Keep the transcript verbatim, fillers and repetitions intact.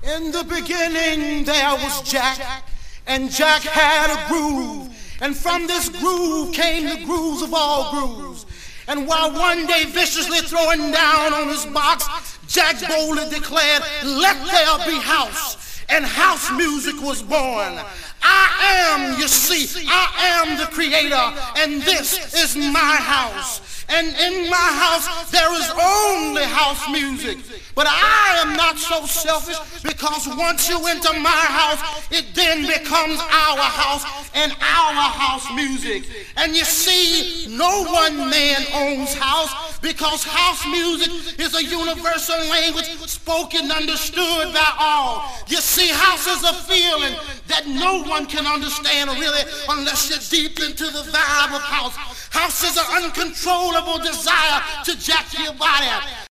In the beginning there was Jack, and Jack had a groove, and from this groove came the grooves of all grooves. And while one day viciously throwing down on his box, Jack boldly declared, "Let there be house," and house music was born. I am, you see, I am the creator, and this is my house. And in my house there is only house music. But I am not so selfish, because once you enter my house, it then becomes our house and our house music. And you see, no one man owns house, because house music is a universal language spoken, understood by all. You see, house is a feeling that no one can understand really unless you're deep into the vibe of house. House is an uncontrollable desire to jack your body.